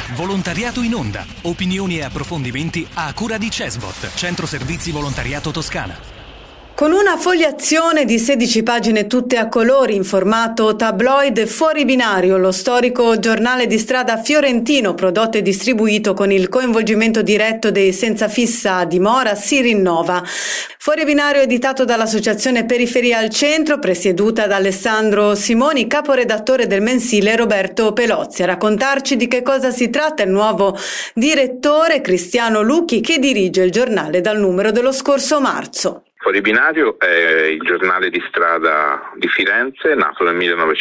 Volontariato in onda. Opinioni e approfondimenti a cura di CESVOT, Centro Servizi Volontariato Toscana. Con una fogliazione di 16 pagine tutte a colori in formato tabloid Fuori Binario, lo storico giornale di strada fiorentino prodotto e distribuito con il coinvolgimento diretto dei Senza Fissa Dimora si rinnova. Fuori Binario editato dall'Associazione Periferia al Centro, presieduta da Alessandro Simoni, caporedattore del mensile Roberto Pelozzi. A raccontarci di che cosa si tratta il nuovo direttore Cristiano Lucchi, che dirige il giornale dal numero dello scorso marzo. Fuori Binario è il giornale di strada di Firenze, nato nel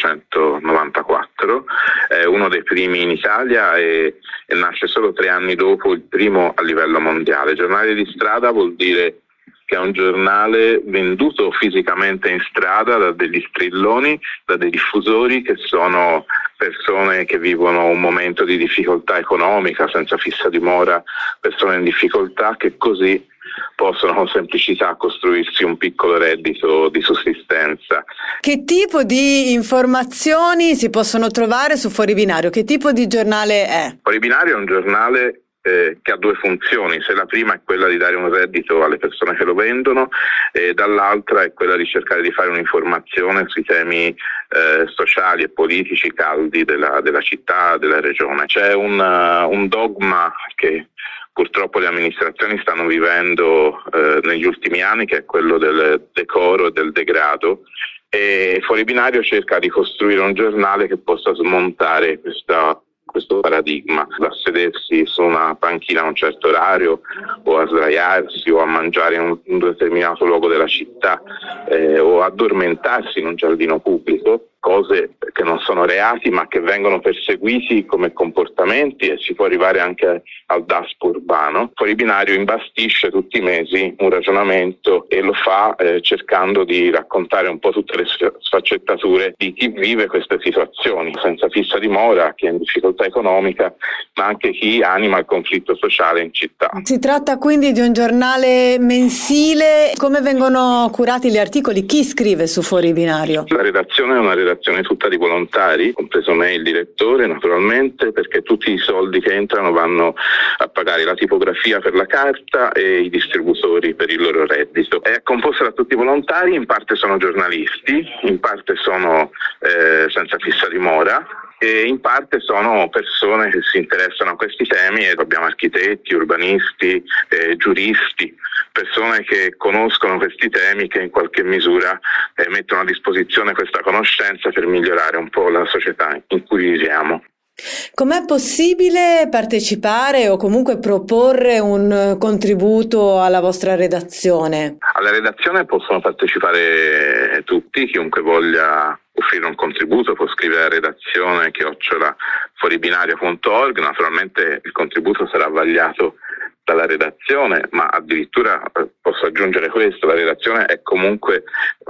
1994, è uno dei primi in Italia e nasce solo 3 anni dopo il primo a livello mondiale. Giornale di strada vuol dire che è un giornale venduto fisicamente in strada da degli strilloni, da dei diffusori che sono persone che vivono un momento di difficoltà economica, senza fissa dimora, persone in difficoltà che così possono con semplicità costruirsi un piccolo reddito di sussistenza. Che tipo di informazioni si possono trovare su Fuori Binario? Che tipo di giornale è? Fuori Binario è un giornale che ha 2 funzioni. Se la prima è quella di dare un reddito alle persone che lo vendono, dall'altra è quella di cercare di fare un'informazione sui temi sociali e politici caldi della città, della regione. C'è un dogma che purtroppo le amministrazioni stanno vivendo negli ultimi anni, che è quello del decoro e del degrado, e Fuori Binario cerca di costruire un giornale che possa smontare questo paradigma, da sedersi su una panchina a un certo orario o a sdraiarsi o a mangiare in un determinato luogo della città o addormentarsi in un giardino pubblico, cose che non sono reati ma che vengono perseguiti come comportamenti, e si può arrivare anche al DASPO urbano. Fuori Binario imbastisce tutti i mesi un ragionamento e lo fa cercando di raccontare un po' tutte le sfaccettature di chi vive queste situazioni, senza fissa dimora, chi è in difficoltà economica, ma anche chi anima il conflitto sociale in città. Si tratta quindi di un giornale mensile. Come vengono curati gli articoli? Chi scrive su Fuori Binario? La redazione è una redazione tutta di volontari, compreso me il direttore naturalmente, perché tutti i soldi che entrano vanno a pagare la tipografia per la carta e i distributori per il loro reddito. È composta da tutti i volontari, in parte sono giornalisti, in parte sono senza fissa dimora, e in parte sono persone che si interessano a questi temi, e abbiamo architetti, urbanisti, giuristi, persone che conoscono questi temi, che in qualche misura mettono a disposizione questa conoscenza per migliorare un po' la società in cui viviamo. Com'è possibile partecipare o comunque proporre un contributo alla vostra redazione? Alla redazione possono partecipare tutti, chiunque voglia offrire un contributo può scrivere alla redazione @fuoribinario.org. Naturalmente il contributo sarà vagliato dalla redazione, ma addirittura posso aggiungere questo: la redazione è comunque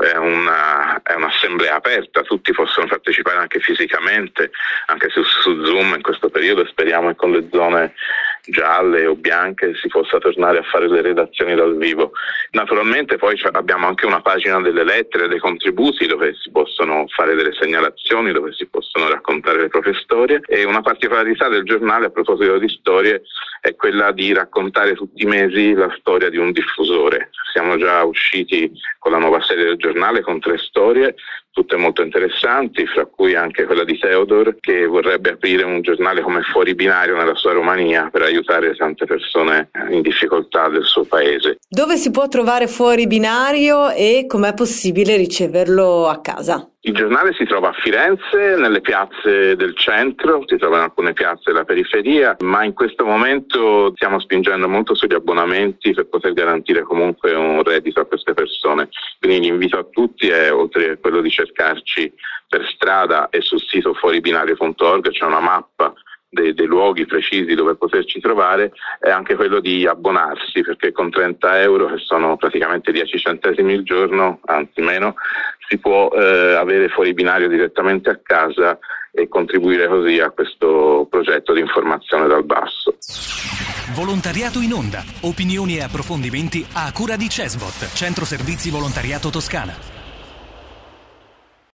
un'assemblea aperta, tutti possono partecipare anche fisicamente, anche su Zoom in questo periodo. Speriamo che con le zone gialle o bianche si possa tornare a fare le redazioni dal vivo. Naturalmente poi abbiamo anche una pagina delle lettere, dei contributi, dove si possono fare delle segnalazioni, dove si possono raccontare le proprie storie, e una particolarità del giornale a proposito di storie è quella di raccontare tutti i mesi la storia di un diffusore. Siamo già usciti con la nuova serie del giornale con 3 storie, tutte molto interessanti, fra cui anche quella di Theodor, che vorrebbe aprire un giornale come Fuori Binario nella sua Romania per aiutare tante persone in difficoltà del suo paese. Dove si può trovare Fuori Binario e com'è possibile riceverlo a casa? Il giornale si trova a Firenze, nelle piazze del centro, si trova in alcune piazze della periferia, ma in questo momento stiamo spingendo molto sugli abbonamenti per poter garantire comunque un reddito a queste persone. Quindi l'invito a tutti è, oltre a quello di cercarci per strada e sul sito fuoribinario.org, c'è una mappa dei luoghi precisi dove poterci trovare, è anche quello di abbonarsi, perché con 30 euro, che sono praticamente 10 centesimi il giorno, anzi meno, si può avere Fuori Binario direttamente a casa e contribuire così a questo progetto di informazione dal basso. Volontariato in onda. Opinioni e approfondimenti a cura di CESVOT, Centro Servizi Volontariato Toscana.